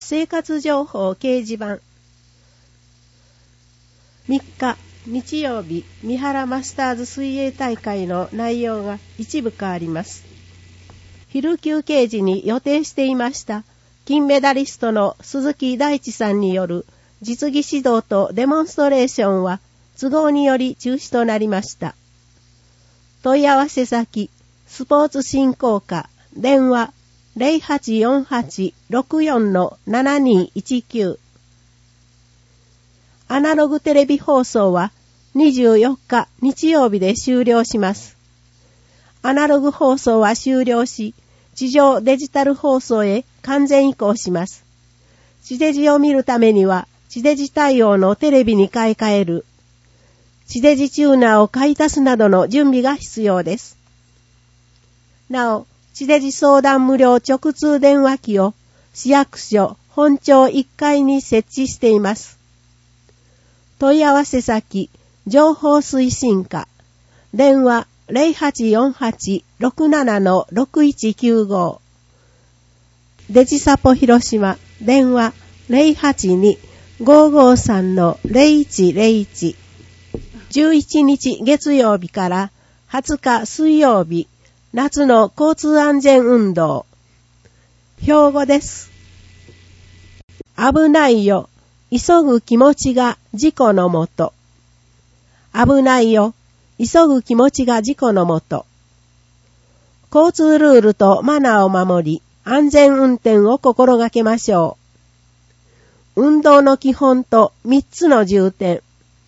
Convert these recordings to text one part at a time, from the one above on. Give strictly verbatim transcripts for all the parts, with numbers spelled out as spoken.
生活情報掲示板。みっか日曜日、三原マスターズ水泳大会の内容が一部変わります。昼休憩時に予定していました金メダリストの鈴木大地さんによる実技指導とデモンストレーションは都合により中止となりました。問い合わせ先、スポーツ振興課、電話 ゼロはちよんはち ろくよん ななにいちきゅう。アナログテレビ放送はにじゅうよっか日曜日で終了します。アナログ放送は終了し、地上デジタル放送へ完全移行します。地デジを見るためには、地デジ対応のテレビに買い替える。地デジチューナーを買い足すなどの準備が必要です。なお、地デジ相談無料直通電話機を市役所本庁いっかいに設置しています。問い合わせ先、情報推進課、電話 ゼロはちよんはち ろくなな ろくいちきゅうご。デジサポ広島、電話 ゼロはちに ごーごーさん ゼロいちゼロいち。じゅういちにち月曜日からはつか水曜日、夏の交通安全運動。標語です。危ないよ。急ぐ気持ちが事故のもと。危ないよ。急ぐ気持ちが事故のもと。交通ルールとマナーを守り、安全運転を心がけましょう。運動の基本とみっつの重点。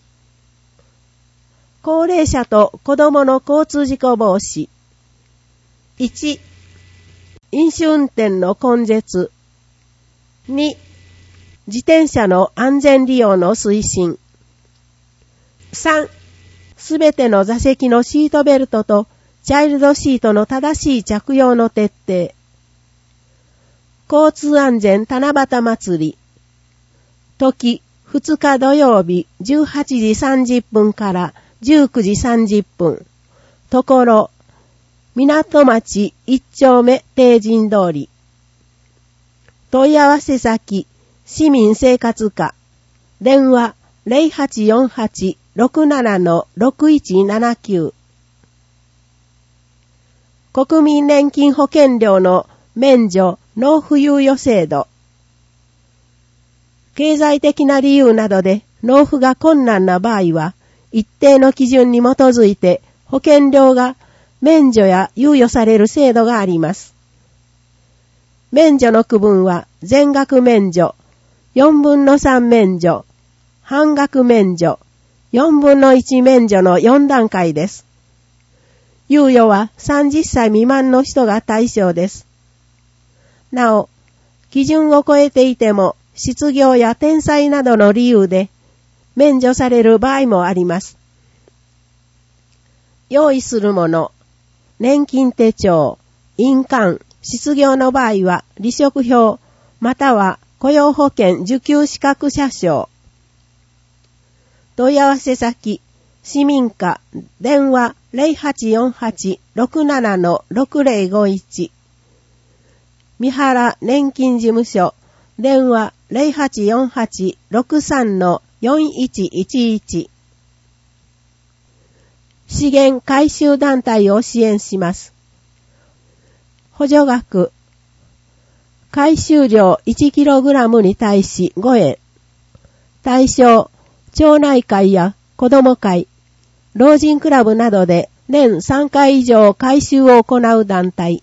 高齢者と子供の交通事故防止。いち. 飲酒運転の根絶。に. 自転車の安全利用の推進。さん. すべての座席のシートベルトとチャイルドシートの正しい着用の徹底。交通安全七夕祭り。時、ふつか土曜日じゅうはちじさんじゅっぷんからじゅうくじさんじゅっぷん。ところ、港町一丁目定人通り。問い合わせ先、市民生活課。電話 ゼロはちよんはち ろくなな ろくいちななきゅう。国民年金保険料の免除納付猶予制度。経済的な理由などで納付が困難な場合は、一定の基準に基づいて保険料が免除や猶予される制度があります。免除の区分は全額免除、よんぶんのさん免除、半額免除、よんぶんのいち免除のよん段階です。猶予はさんじゅっさい未満の人が対象です。なお、基準を超えていても失業や転載などの理由で免除される場合もあります。用意するもの、年金手帳、印鑑、失業の場合は離職票、または雇用保険受給資格者証。問い合わせ先、市民課、電話 ゼロはちよんはち ろくなな ろくゼロごいち。三原年金事務所、電話 ゼロはちよんはち ろくさん よんいちいちいち。資源回収団体を支援します。補助額。回収量 いちキログラム に対しごえん。対象、町内会や子ども会、老人クラブなどで年さんかい以上回収を行う団体。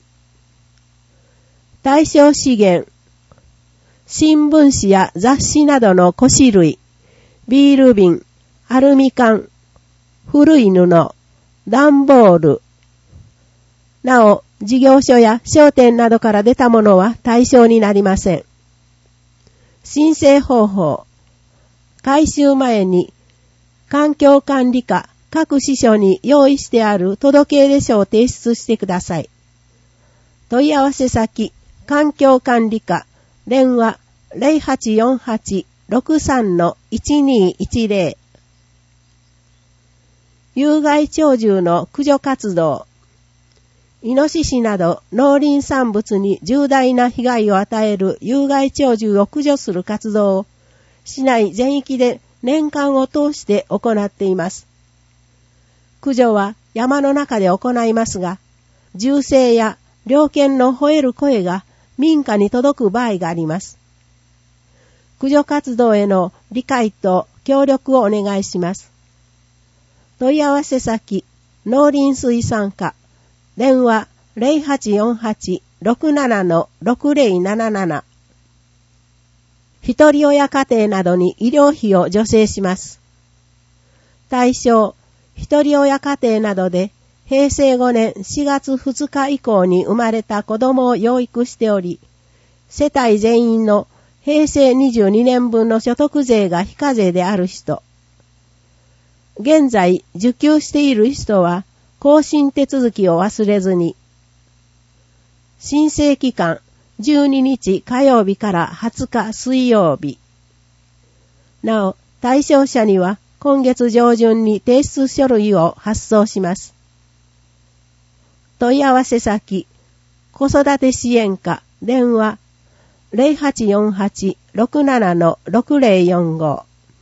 対象資源。新聞紙や雑誌などの古紙類、ビール瓶、アルミ缶、古い布、段ボール。なお、事業所や商店などから出たものは対象になりません。申請方法。回収前に、環境管理課各支所に用意してある届出書を提出してください。問い合わせ先、環境管理課、電話 ゼロはちよんはち ろくさん いちにいちゼロ。有害鳥獣の駆除活動。 イノシシなど農林産物に重大な被害を与える有害鳥獣を駆除する活動を市内全域で年間を通して行っています。駆除は山の中で行いますが、銃声や猟犬の吠える声が民家に届く場合があります。駆除活動への理解と協力をお願いします。問い合わせ先、農林水産課、電話 ゼロはちよんはち ろくなな ろくゼロななな。一人親家庭などに医療費を助成します。対象、一人親家庭などでへいせいごねんしがつふつか以降に生まれた子供を養育しており、世帯全員のへいせいにじゅうにねんぶんの所得税が非課税である人。現在受給している人は更新手続きを忘れずに。申請期間じゅうににち火曜日からはつか水曜日。なお、対象者には今月上旬に提出書類を発送します。問い合わせ先、子育て支援課、電話、ゼロはちよんはち ろくなな ろくゼロよんご。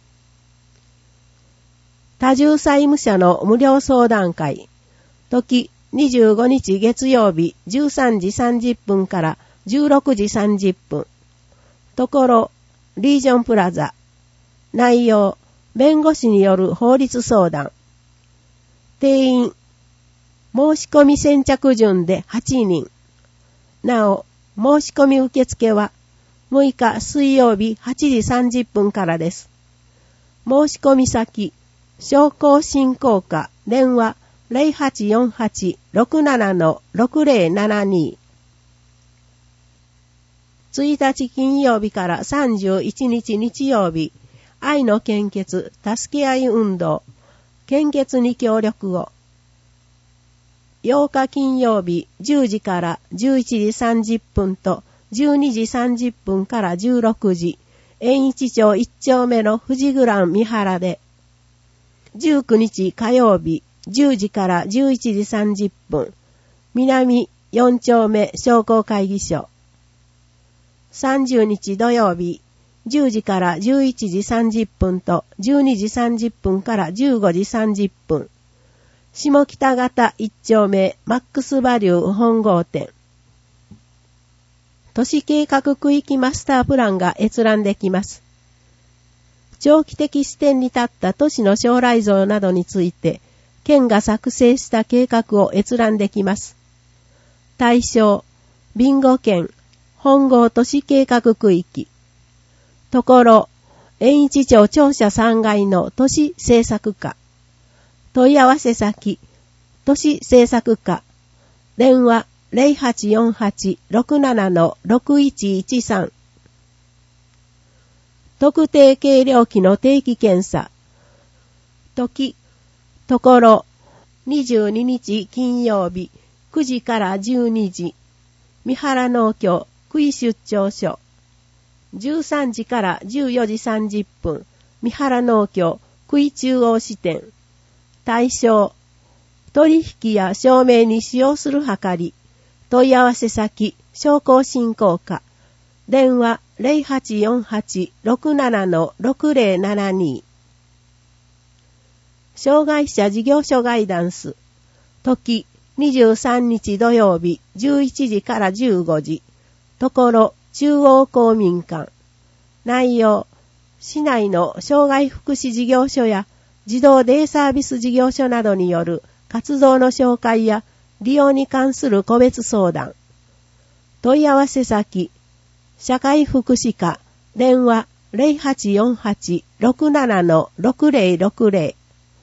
多重債務者の無料相談会、時にじゅうごにち月曜日じゅうさんじさんじゅっぷんからじゅうろくじさんじゅっぷん。ところ、リージョンプラザ。内容、弁護士による法律相談。定員、申し込み先着順ではちにん。なお、申し込み受付はむいか水曜日はちじさんじゅっぷんからです。申し込み先、商工振興課、電話ゼロはちよんはち ろくなな ろくゼロななに。ついたち金曜日からさんじゅういちにち日曜日、愛の献血、助け合い運動、献血に協力を。ようか金曜日じゅうじからじゅういちじさんじゅっぷんとじゅうにじさんじゅっぷんからじゅうろくじ、円一町いち丁目の富士グラン三原で。じゅうくにち火曜日じゅうじからじゅういちじさんじゅっぷん、南よん丁目商工会議所。さんじゅうにち土曜日、じゅうじからじゅういちじさんじゅっぷんとじゅうにじさんじゅっぷんからじゅうごじさんじゅっぷん。下北型いち丁目マックスバリュー本郷店。都市計画区域マスタープランが閲覧できます。長期的視点に立った都市の将来像などについて、県が作成した計画を閲覧できます。対象、備後県、本郷都市計画区域。ところ、円一町庁舎さんがいの都市政策課。問い合わせ先、都市政策課。電話ゼロはちよんはち ろくなな ろくいちいちさん。特定計量器の定期検査。時、ところ、にじゅうににち金曜日くじからじゅうにじ。三原農協区域出張所。じゅうさんじからじゅうよじさんじゅっぷん。三原農協区域中央支店。対象、取引や証明に使用するはかり。問い合わせ先、商工振興課。電話ゼロはちよんはち ろくなな ろくゼロななに。障害者事業所ガイダンス。時、にじゅうさんにち土曜日じゅういちじからじゅうごじ。ところ、中央公民館。内容、市内の障害福祉事業所や児童デイサービス事業所などによる活動の紹介や利用に関する個別相談。問い合わせ先、社会福祉課、電話ゼロはちよんはち ろくなな ろくゼロろくゼロ。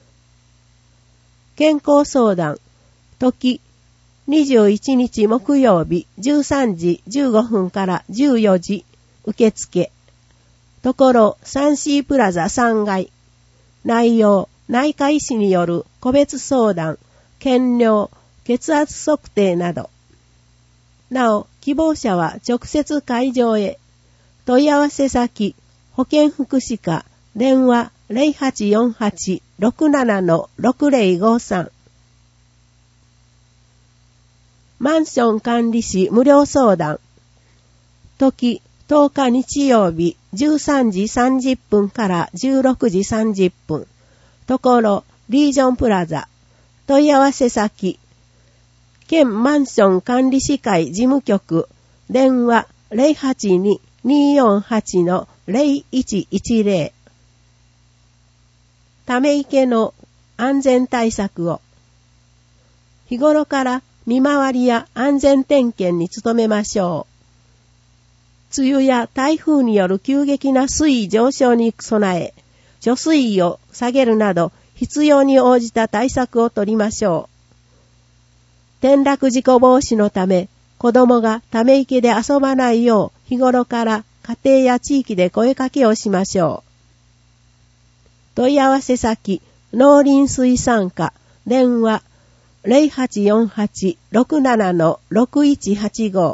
健康相談、時、にじゅういちにち木曜日じゅうさんじじゅうごふんからじゅうよじ、受付。ところ、サンシープラザさんがい。内容、内科医師による個別相談、検尿、血圧測定など。なお、希望者は直接会場へ。問い合わせ先、保健福祉課、電話ゼロはちよんはち ろくなな ろくゼロごさん。 マンション管理士無料相談。時、とおか日曜日じゅうさんじさんじゅっぷんからじゅうろくじさんじゅっぷん。ところ、リージョンプラザ。問い合わせ先。県マンション管理士会事務局。電話 ゼロはちに にーよんはち のゼロいちいちゼロ。ため池の安全対策を。日頃から見回りや安全点検に努めましょう。梅雨や台風による急激な水位上昇に備え、貯水位を下げるなど必要に応じた対策を取りましょう。転落事故防止のため、子供がため池で遊ばないよう日頃から家庭や地域で声かけをしましょう。問い合わせ先、農林水産課、電話ゼロはちよんはち ろくなな の ろくいちはちご。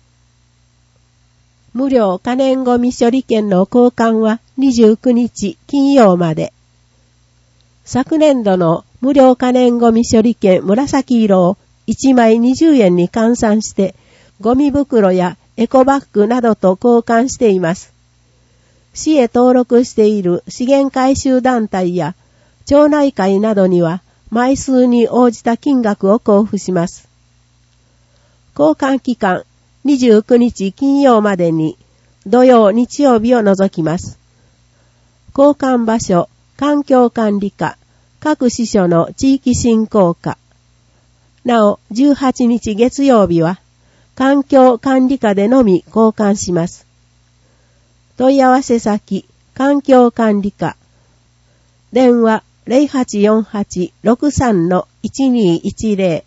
無料可燃ごみ処理券の交換はにじゅうくにち金曜まで。昨年度の無料可燃ごみ処理券紫色をいちまいにじゅうえんに換算して、ゴミ袋やエコバッグなどと交換しています。市へ登録している資源回収団体や町内会などには枚数に応じた金額を交付します。交換期間にじゅうくにち金曜までに土曜日曜日を除きます。交換場所、環境管理課、各支所の地域振興課。なお、じゅうはちにち月曜日は環境管理課でのみ交換します。問い合わせ先、環境管理課。電話ゼロはちよんはち ろくさん の いちにいちゼロ。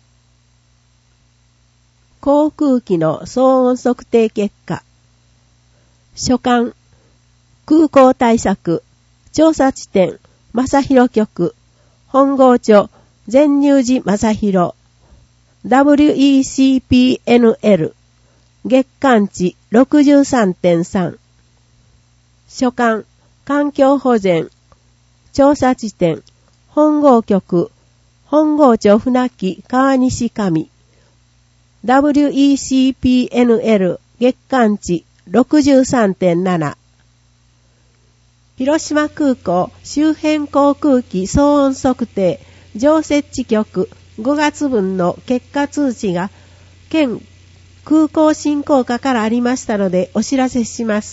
航空機の騒音測定結果。所管、空港対策、調査地点、正広局、本郷町、全入寺正広、ダブリューイーシーピーエヌエル、月間値 ろくじゅうさんてんさん。所管、環境保全、調査地点、本郷局、本郷町船木川西上、ダブリューイーシーピーエヌエル 月間値 ろくじゅうさんてんなな。広島空港周辺航空機騒音測定常設置局ごがつ分の結果通知が県空港振興課からありましたのでお知らせします。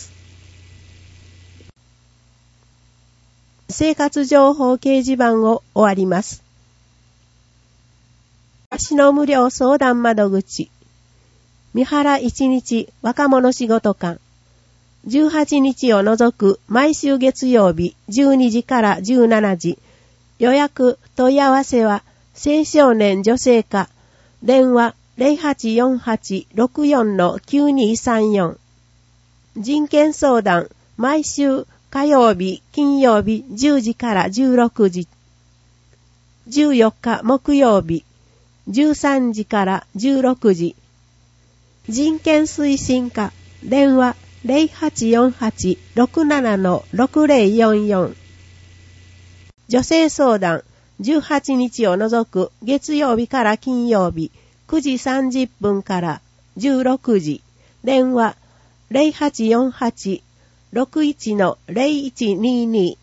生活情報掲示板を終わります。足の無料相談窓口。三原一日若者仕事館。じゅうはちにちを除く毎週月曜日じゅうにじからじゅうしちじ。予約問い合わせは青少年女性課。電話ゼロはちよんはち ろくよん の きゅうにさんよん。人権相談毎週火曜日、金曜日じゅうじからじゅうろくじ。じゅうよっか木曜日、じゅうさんじからじゅうろくじ。人権推進課、電話ゼロはちよんはち ろくなな の ろくゼロよんよん。女性相談、じゅうはちにちを除く月曜日から金曜日、くじさんじゅっぷんからじゅうろくじ。電話ゼロはちよんはち ろくいち の ゼロいちにに。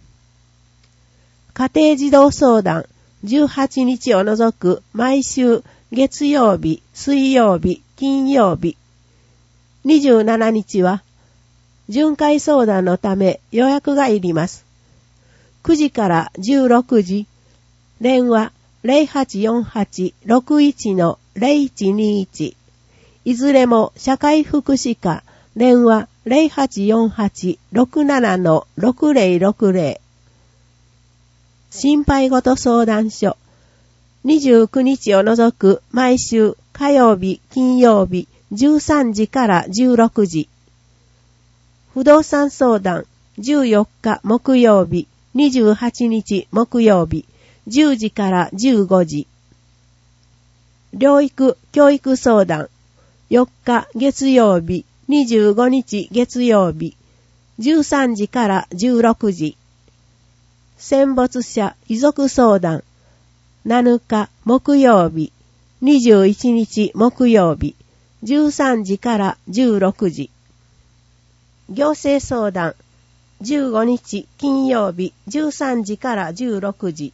家庭児童相談、じゅうはちにちを除く毎週月曜日、水曜日、金曜日。にじゅうしちにちは巡回相談のため予約がいります。くじからじゅうろくじ。電話ゼロはちよんはち ろくいち の ゼロいちにいち。いずれも社会福祉課。電話ゼロはちよんはち ろくなな の ろくゼロろくゼロ。心配事相談所。にじゅうくにちを除く毎週火曜日、金曜日、じゅうさんじからじゅうろくじ。不動産相談、じゅうよっか木曜日、にじゅうはちにち木曜日、じゅうじからじゅうごじ。療育教育相談、よっか月曜日、にじゅうごにち月曜日、じゅうさんじからじゅうろくじ。戦没者遺族相談、なのか木曜日、 にじゅういちにち木曜日、じゅうさんじからじゅうろくじ。行政相談、じゅうごにち金曜日、じゅうさんじからじゅうろくじ。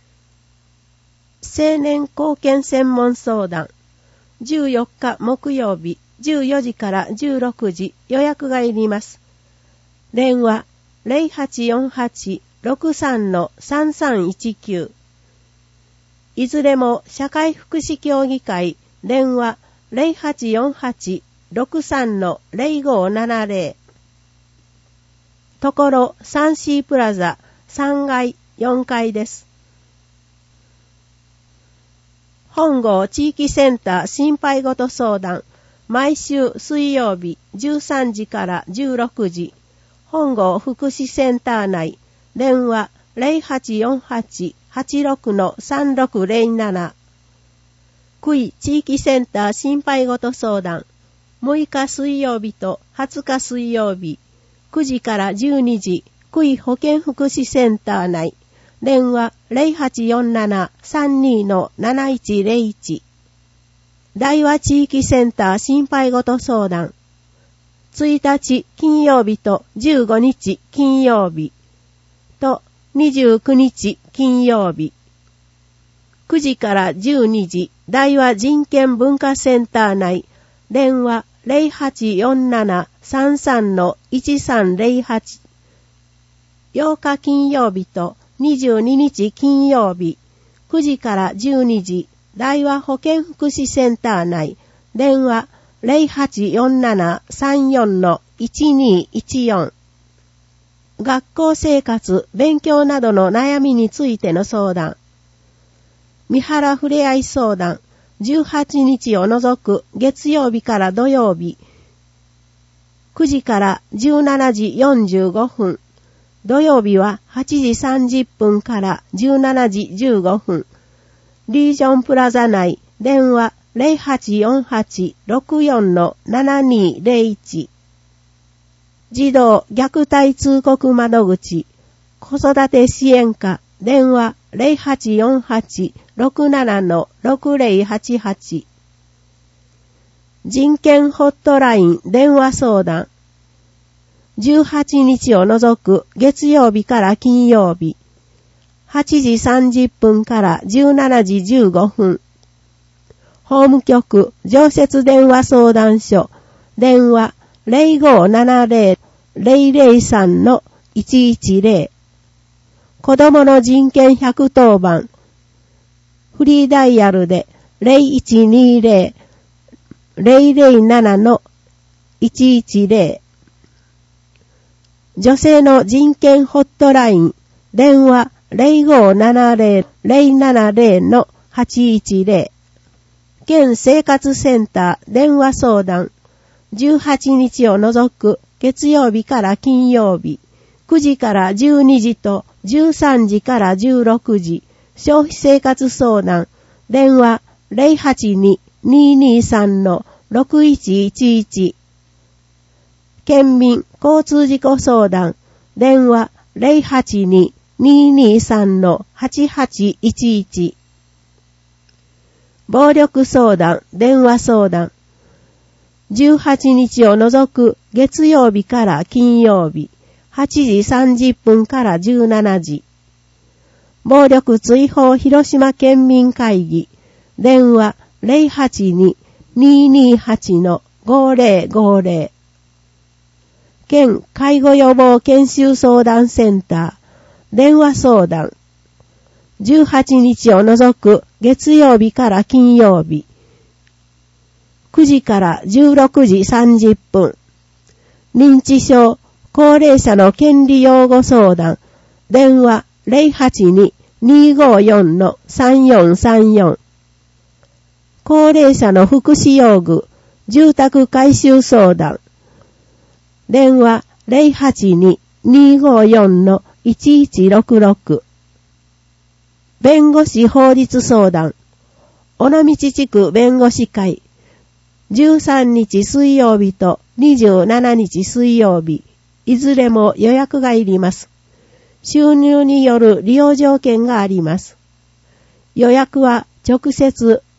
青年貢献専門相談、じゅうよっか木曜日、じゅうよじからじゅうろくじ、予約がいります。電話 ゼロはちよんはち ろくさん さんさんいちきゅう。いずれも社会福祉協議会、電話 ゼロはちよんはち ろくさん ゼロごななゼロ。ところ サンシー プラザさんがいよんかいです。本郷地域センター心配ごと相談、毎週水曜日じゅうさんじからじゅうろくじ、本郷福祉センター内、電話 ゼロはちよんはち はちろく さんろくゼロなな。区域地域センター心配ごと相談、むいか水曜日とはつか水曜日、くじからじゅうにじ、区域保健福祉センター内、電話 ゼロはちよんなな さんに なないちゼロいち。大和地域センター心配ごと相談、ついたち金曜日とじゅうごにち金曜日とにじゅうくにち金曜日、くじからじゅうにじ、大和人権文化センター内、電話ゼロはちよんなな さんさん いちさんゼロはち。ようか金曜日とにじゅうににち金曜日、くじからじゅうにじ、大和保健福祉センター内、電話ゼロはちよんなな さんよん いちにいちよん。学校生活、勉強などの悩みについての相談。三原ふれあい相談、じゅうはちにちを除く月曜日から土曜日、くじからじゅうしちじよんじゅうごふん、土曜日ははちじさんじゅっぷんからじゅうしちじじゅうごふん、リージョンプラザ内、電話ゼロはちよんはち ろくよん ななにゼロいち。児童虐待通告窓口、子育て支援課、電話ゼロはちよんはち ろくなな ろくゼロはちはち。人権ホットライン電話相談、じゅうはちにちを除く月曜日から金曜日、はちじさんじゅっぷんからじゅうしちじじゅうごふん、法務局常設電話相談所、電話ゼロごななゼロ ゼロゼロさん いちいちゼロ。子どもの人権ひゃくとおばん、フリーダイヤルでゼロいちにゼロ ゼロゼロなな いちいちゼロ。女性の人権ホットライン、電話ゼロごななゼロ ゼロななゼロ はちいちゼロ。県生活センター電話相談、じゅうはちにちを除く月曜日から金曜日、くじからじゅうにじとじゅうさんじからじゅうろくじ、消費生活相談、電話ゼロはちに にーにーさん ろくいちいちいち。県民交通事故相談、電話ゼロはちに にーにーさん はちはちいちいち。暴力相談、電話相談、じゅうはちにちを除く月曜日から金曜日、はちじさんじゅっぷんからじゅうしちじ。暴力追放広島県民会議、電話ゼロはちに にーにーはち ごゼロごゼロ。県介護予防研修相談センター、電話相談、じゅうはちにちを除く月曜日から金曜日、くじからじゅうろくじさんじゅっぷん、認知症、高齢者の権利擁護相談、電話ゼロはちに にーごよん さんよんさんよん。高齢者の福祉用具、住宅改修相談、電話ゼロはちに にーごよん いちいちろくろく。弁護士法律相談、尾道地区弁護士会、じゅうさんにち水曜日とにじゅうしちにち水曜日、いずれも予約がいります。収入による利用条件があります。予約は直接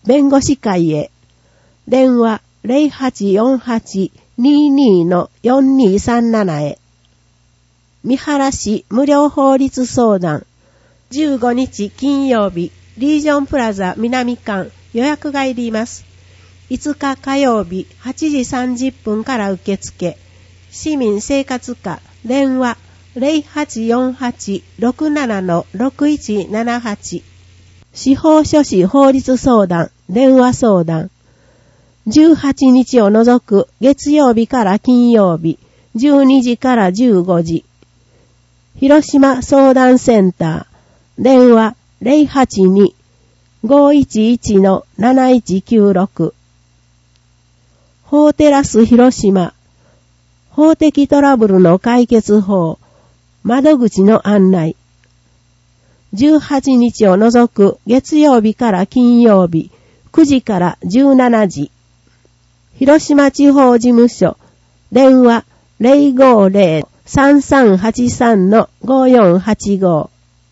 弁護士会へ。電話 ゼロはちよんはちにーにーのよんにーさんなな へ。三原市無料法律相談。じゅうごにち金曜日、リージョンプラザ南館予約がいります。いつか火曜日はちじさんじゅっぷんから受付。市民生活課電話 ゼロはちよんはちろくななのろくいちななはち。司法書士法律相談電話相談。じゅうはちにちを除く月曜日から金曜日じゅうにじからじゅうごじ。広島相談センター電話 ゼロはちにーごいちいちのなないちきゅうろく。法テラス広島法的トラブルの解決法窓口の案内。じゅうはちにちを除く月曜日から金曜日くじからじゅうしちじ。広島地方事務所電話 ゼロごゼロ さんさんはちさんのごよんはちご。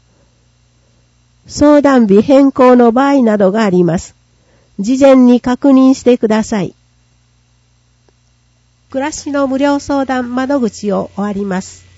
相談日変更の場合などがあります。事前に確認してください。暮らしの無料相談窓口を終わります。